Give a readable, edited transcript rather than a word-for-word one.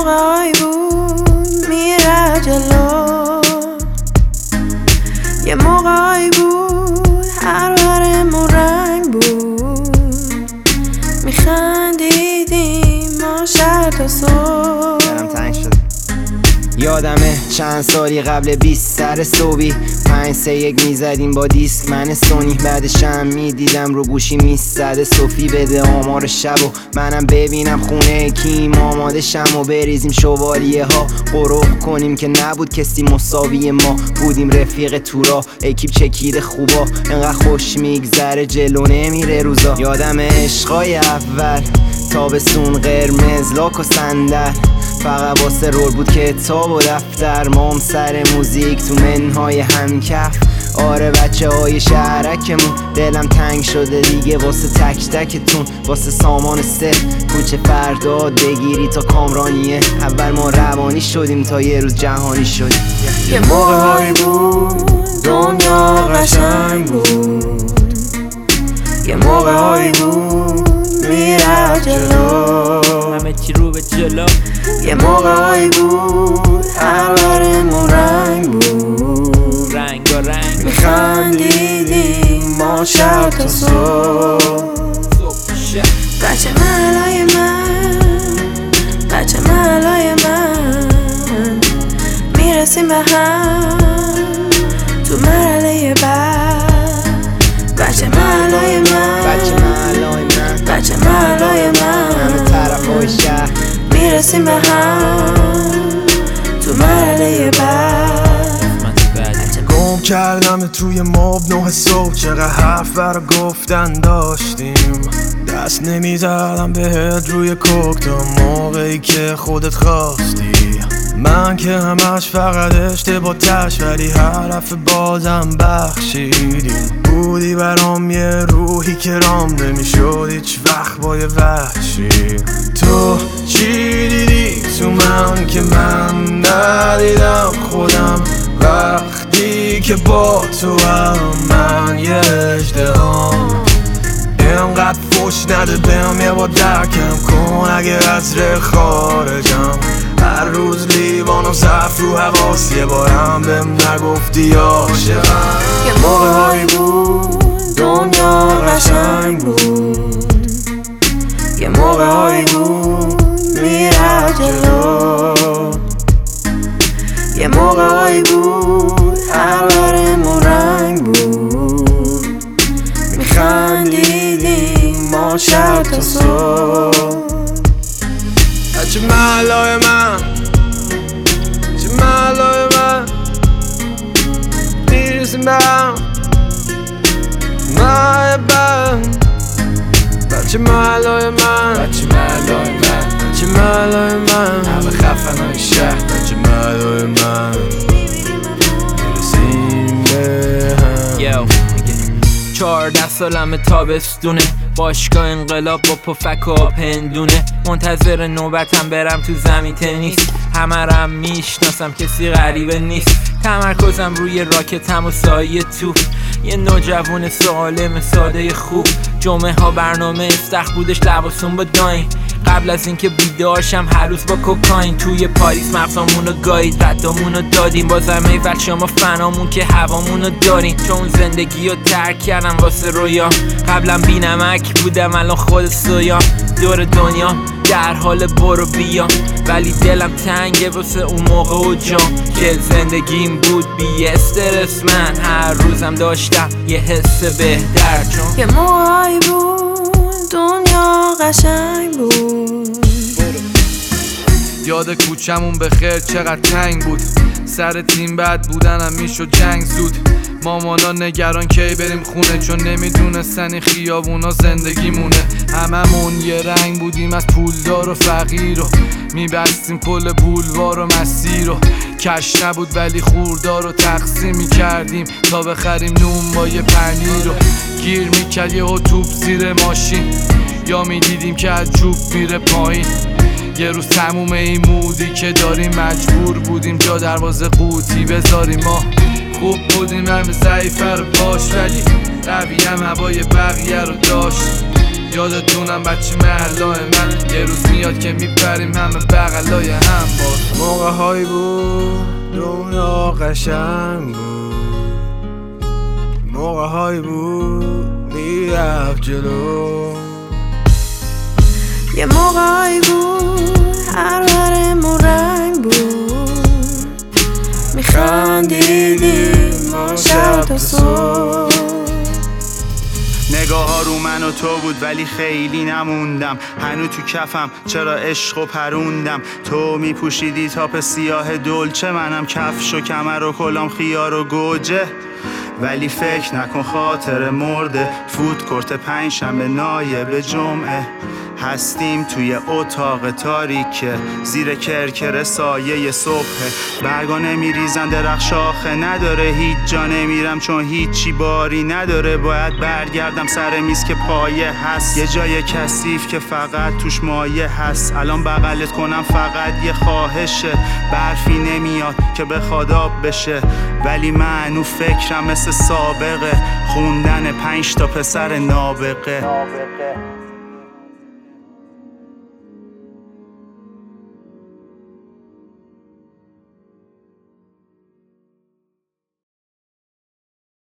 موقعی بود میره جلو، یه موقعی بود هر برمون رنگ بود، میخندیدیم ما شب تا صبح. دلم تنگ شد. یادمه چند سالی قبل 20 سر صبحی 5-3-1 میزدیم با دیسک من سونی، بعدشم میدیدم رو گوشی میزده صوفی بده آمار شب و منم ببینم خونه کیم آماده شم و بریزیم شوالیه ها قروق کنیم که نبود کسی مساوی ما بودیم رفیق تورا اکیپ چکیده خوبا انقدر خوش میگذره جلو نمیره روزا. یادم عشقای اول تابستون قرمز لاک و صندل فقط واسه رول بود کتاب و دفتر مام سر موزیک تو منهای همکف. آره بچه های شهرکمون دلم تنگ شده دیگه واسه تک تکتون واسه سامان سه کوچه فرداد بگیری تا کامرانیه. اول ما روانی شدیم تا یه روز جهانی شدیم. یه موقعی بود دنیا قشنگ بود، یه موقعی بود میره جلو، همه چی رو به جلو. یه موقعی بود هر برمون رنگ بود، رنگ و رنگ میخندیدیم ما شب تا صبح. بچه محلای من، بچه محلای من، میرسیم به هم تو مرحله بعد. بچه محلای من، بچه محلای من، بچه محلای من، همه طرفای شهر میرسیم به هم تو مرحله بعد. گم کردم توی ماب 9 صبح چقدر حرف برا گفتن داشتیم، دست نمیزدم بهت روی کوک تا موقعی که خودت خواستی. من که همش فقط اشتباه تش ولی حرف بازم بخشیدی. بودی برام یه روحی که رام نمیشد هیچ وقت با یه وحشی. تو چی دیدی تو من که من ندیدم خودم وقتی که با تو هم من یه اژدهام. اینقدر فوش نده بهم یه با درکم کن اگه از ره خارجم. هر روز لیوانم صف رو حواس یه بارم بهم نگفتی عاشقم. یه موقعی بود دنیا قشنگ بود، یه موقعی بود میره جلو، یه موقعی بود هر برمون رنگ بود، میخندیدیم ما شب تا صبح. بچه محلای من، بچه محلای من، میرسیم به هم ماه بعد. بچه محلای من، بچه محلای من، بچه محلای من، همه خفنای شهر. بچه محلای من میرسیم به هم. 14 سالم تابستونه باشگاه انقلاب با پفک و پندونه منتظر نوبتم برم تو زمین تنیس. همه رم میشناسم کسی غریبه نیست، تمرکزم روی راکتم و سایه تو. یه نوجوان سالم ساده خوب جمعه ها برنامه استخ بودش لباسون با داین. قبل از اینکه بیدارشم هر روز با کوکاین توی پاریس مغزامونو گایید ردامونو دادیم. بازم ایول شما فنامون که هوامونو داریم، چون زندگیو ترک کردم واسه رویام. قبلا بی نمک بودم الان خود سویام، دور دنیا در حال برو بیام ولی دلم تنگه واسه اون موقع و جام که زندگیم بود بی استرس. من هر روزم داشتم یه حس بهتر چون یه موقعی بود دنیا قشنگ بود. یاد کوچمون به خیر چقدر تنگ بود، سر تیم بد بودنم میشد جنگ زود. مامانا نگران کی بریم خونه چون نمیدونستن این خیابونا زندگیمونه. هممون یه رنگ بودیم از پولدار و فقیر و میبستیم کل بولوار و مسیر و کش نبود ولی خوردار رو تقسیم میکردیم تا بخریم نون با یه پنیر و گیر میکرد یه توپ زیر ماشین یا میدیدیم که از جوب میره پایین. یه روز تموم این مودی که داریم مجبور بودیم جا دروازه قوطی بذاریم. ما خوب بودیم همه ضعیفه رو باش ولی قوی هم هوای بقیه رو داشت. یادتون میمونم بچه محلای من. یه روز میاد که میپریم همه بغلای هم. باز موقع هایی بود دنیا قشنگ بود، موقع هایی بود میرفت جلو. یه موقعی بود هر برمون رنگ بود، میخندیدیم ما شب تا صبح. نگاه ها رو من و تو بود ولی خیلی نموندم، هنو تو کفم چرا عشق و پروندم. تو میپوشیدی تاپ سیاه دلچه، منم کفش و کمر و کلام خیار و گوجه. ولی فکر نکن خاطر مرده، فوت کرت پنجشنبه نایب جمعه. هستیم توی اتاق تاریکه، زیر کرکر سایه صبحه. برگا نمیریزن درخت شاخه نداره، هیچ جا نمیرم چون هیچی باری نداره. باید برگردم سر میز که پایه هست، یه جای کثیف که فقط توش مایه هست. الان بغلت کنم فقط یه خواهشه، برفی نمیاد که بخواد آب بشه. ولی منو فکرم مثل سابقه، خوندن 5 تا پسر نابغه.